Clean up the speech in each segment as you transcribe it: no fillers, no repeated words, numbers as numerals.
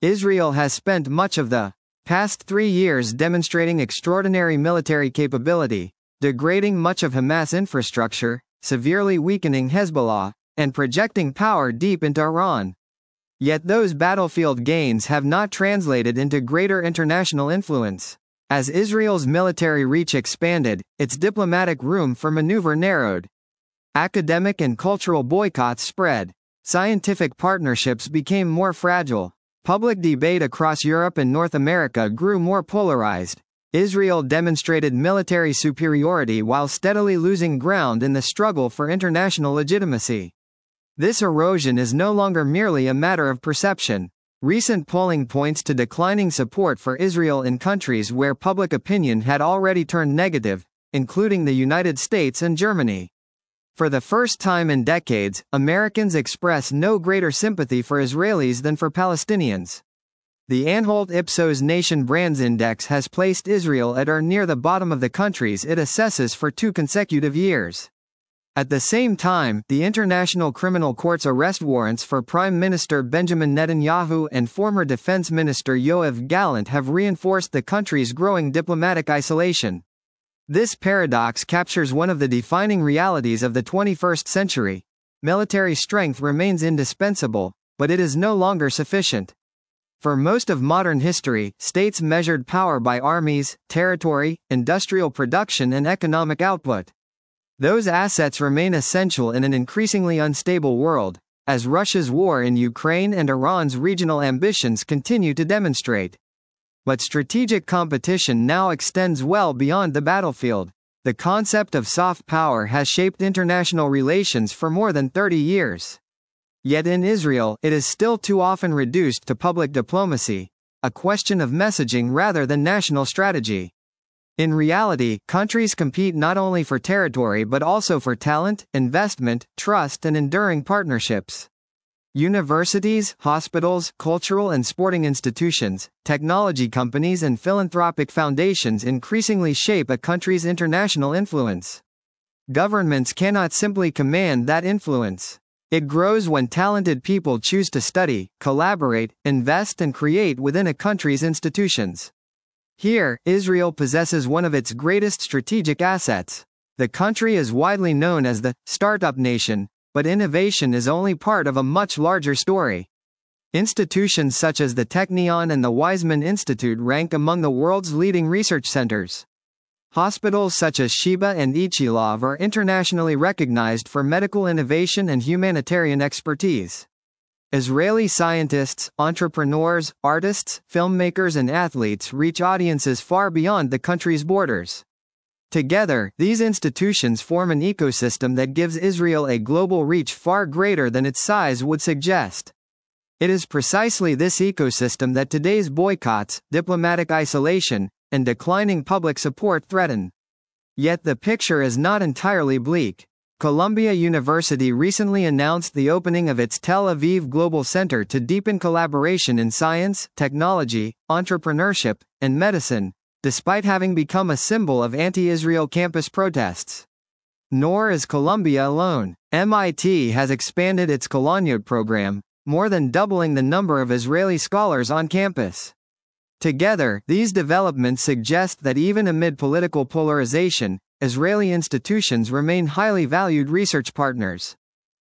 Israel has spent much of the past 3 years demonstrating extraordinary military capability, degrading much of Hamas infrastructure, severely weakening Hezbollah, and projecting power deep into Iran. Yet those battlefield gains have not translated into greater international influence. As Israel's military reach expanded, its diplomatic room for maneuver narrowed. Academic and cultural boycotts spread. Scientific partnerships became more fragile. Public debate across Europe and North America grew more polarized. Israel demonstrated military superiority while steadily losing ground in the struggle for international legitimacy. This erosion is no longer merely a matter of perception. Recent polling points to declining support for Israel in countries where public opinion had already turned negative, including the United States and Germany. For the first time in decades, Americans express no greater sympathy for Israelis than for Palestinians. The Anhalt Ipsos Nation Brands Index has placed Israel at or near the bottom of the countries it assesses for 2 consecutive years. At the same time, the International Criminal Court's arrest warrants for Prime Minister Benjamin Netanyahu and former Defense Minister Yoav Gallant have reinforced the country's growing diplomatic isolation. This paradox captures one of the defining realities of the 21st century. Military strength remains indispensable, but it is no longer sufficient. For most of modern history, states measured power by armies, territory, industrial production and economic output. Those assets remain essential in an increasingly unstable world, as Russia's war in Ukraine and Iran's regional ambitions continue to demonstrate. But strategic competition now extends well beyond the battlefield. The concept of soft power has shaped international relations for more than 30 years. Yet in Israel, it is still too often reduced to public diplomacy, a question of messaging rather than national strategy. In reality, countries compete not only for territory but also for talent, investment, trust and enduring partnerships. Universities, hospitals, cultural and sporting institutions, technology companies and philanthropic foundations increasingly shape a country's international influence. Governments cannot simply command that influence. It grows when talented people choose to study, collaborate, invest and create within a country's institutions. Here, Israel possesses one of its greatest strategic assets. The country is widely known as the startup nation, but innovation is only part of a much larger story. Institutions such as the Technion and the Weizmann Institute rank among the world's leading research centers. Hospitals such as Sheba and Ichilov are internationally recognized for medical innovation and humanitarian expertise. Israeli scientists, entrepreneurs, artists, filmmakers and athletes reach audiences far beyond the country's borders. Together, these institutions form an ecosystem that gives Israel a global reach far greater than its size would suggest. It is precisely this ecosystem that today's boycotts, diplomatic isolation, and declining public support threaten. Yet the picture is not entirely bleak. Columbia University recently announced the opening of its Tel Aviv Global Center to deepen collaboration in science, technology, entrepreneurship, and medicine, despite having become a symbol of anti-Israel campus protests. Nor is Columbia alone. MIT has expanded its Koloniot program, more than doubling the number of Israeli scholars on campus. Together, these developments suggest that even amid political polarization, Israeli institutions remain highly valued research partners.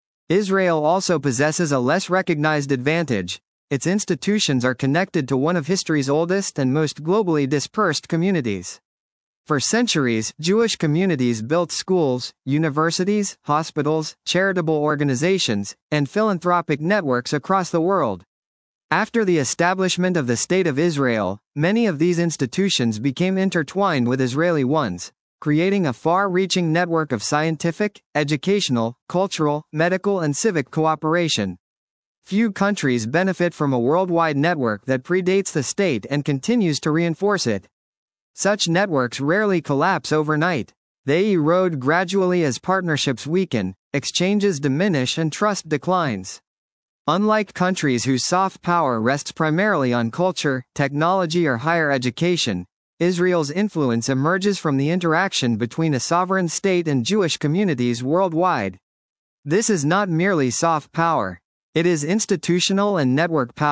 Israel also possesses a less recognized advantage. Its institutions are connected to one of history's oldest and most globally dispersed communities. For centuries, Jewish communities built schools, universities, hospitals, charitable organizations, and philanthropic networks across the world. After the establishment of the State of Israel, many of these institutions became intertwined with Israeli ones, creating a far-reaching network of scientific, educational, cultural, medical and civic cooperation. Few countries benefit from a worldwide network that predates the state and continues to reinforce it. Such networks rarely collapse overnight. They erode gradually as partnerships weaken, exchanges diminish and trust declines. Unlike countries whose soft power rests primarily on culture, technology or higher education, Israel's influence emerges from the interaction between a sovereign state and Jewish communities worldwide. This is not merely soft power. It is institutional and network power,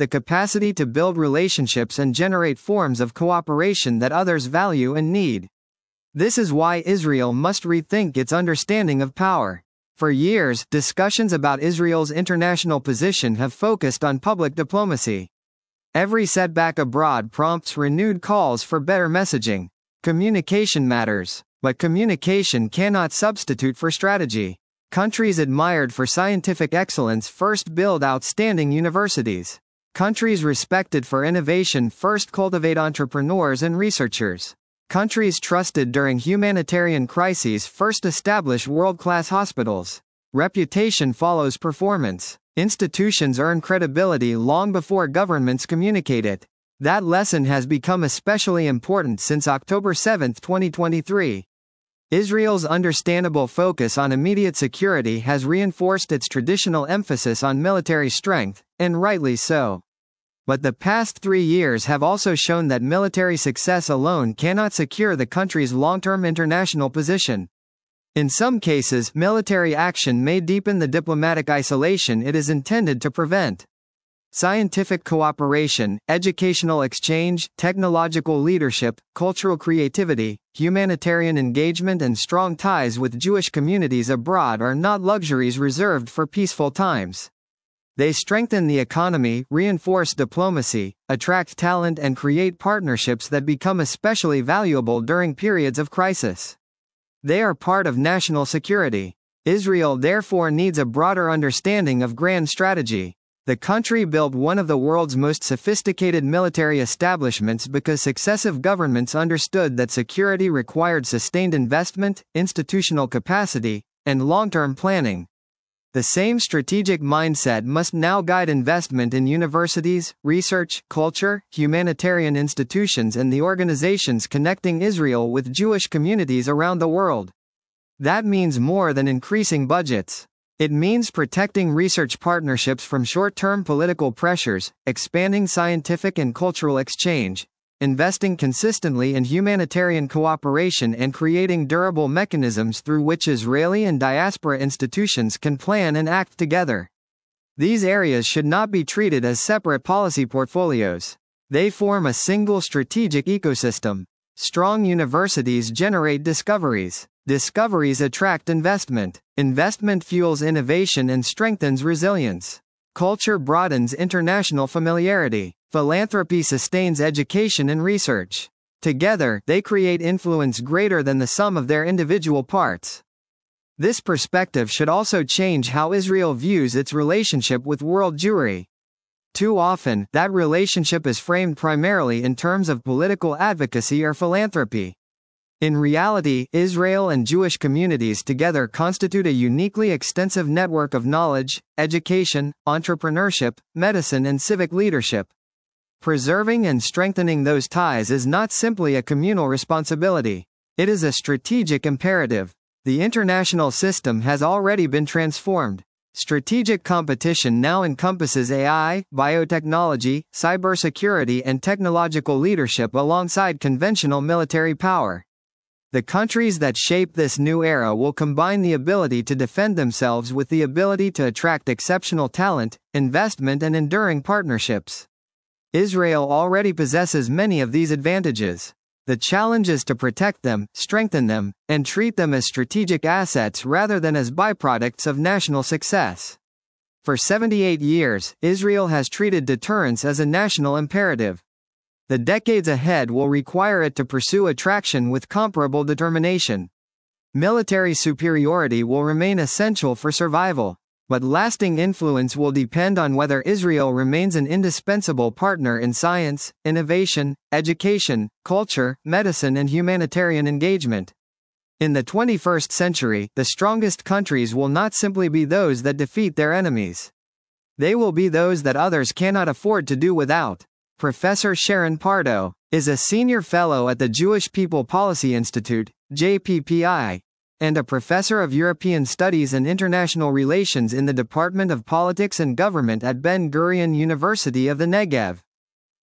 the capacity to build relationships and generate forms of cooperation that others value and need. This is why Israel must rethink its understanding of power. For years, discussions about Israel's international position have focused on public diplomacy. Every setback abroad prompts renewed calls for better messaging. Communication matters, but communication cannot substitute for strategy. Countries admired for scientific excellence first build outstanding universities. Countries respected for innovation first cultivate entrepreneurs and researchers. Countries trusted during humanitarian crises first establish world-class hospitals. Reputation follows performance. Institutions earn credibility long before governments communicate it. That lesson has become especially important since October 7, 2023. Israel's understandable focus on immediate security has reinforced its traditional emphasis on military strength, and rightly so. But the past 3 years have also shown that military success alone cannot secure the country's long-term international position. In some cases, military action may deepen the diplomatic isolation it is intended to prevent. Scientific cooperation, educational exchange, technological leadership, cultural creativity, humanitarian engagement and strong ties with Jewish communities abroad are not luxuries reserved for peaceful times. They strengthen the economy, reinforce diplomacy, attract talent and create partnerships that become especially valuable during periods of crisis. They are part of national security. Israel therefore needs a broader understanding of grand strategy. The country built one of the world's most sophisticated military establishments because successive governments understood that security required sustained investment, institutional capacity, and long-term planning. The same strategic mindset must now guide investment in universities, research, culture, humanitarian institutions and the organizations connecting Israel with Jewish communities around the world. That means more than increasing budgets. It means protecting research partnerships from short-term political pressures, expanding scientific and cultural exchange, investing consistently in humanitarian cooperation and creating durable mechanisms through which Israeli and diaspora institutions can plan and act together. These areas should not be treated as separate policy portfolios. They form a single strategic ecosystem. Strong universities generate discoveries. Discoveries attract investment. Investment fuels innovation and strengthens resilience. Culture broadens international familiarity. Philanthropy sustains education and research. Together, they create influence greater than the sum of their individual parts. This perspective should also change how Israel views its relationship with world Jewry. Too often, that relationship is framed primarily in terms of political advocacy or philanthropy. In reality, Israel and Jewish communities together constitute a uniquely extensive network of knowledge, education, entrepreneurship, medicine and civic leadership. Preserving and strengthening those ties is not simply a communal responsibility. It is a strategic imperative. The international system has already been transformed. Strategic competition now encompasses AI, biotechnology, cybersecurity and technological leadership alongside conventional military power. The countries that shape this new era will combine the ability to defend themselves with the ability to attract exceptional talent, investment and enduring partnerships. Israel already possesses many of these advantages. The challenge is to protect them, strengthen them, and treat them as strategic assets rather than as byproducts of national success. For 78 years, Israel has treated deterrence as a national imperative. The decades ahead will require it to pursue attraction with comparable determination. Military superiority will remain essential for survival, but lasting influence will depend on whether Israel remains an indispensable partner in science, innovation, education, culture, medicine and humanitarian engagement. In the 21st century, the strongest countries will not simply be those that defeat their enemies. They will be those that others cannot afford to do without. Professor Sharon Pardo is a senior fellow at the Jewish People Policy Institute, JPPI, and a professor of European Studies and International Relations in the Department of Politics and Government at Ben-Gurion University of the Negev.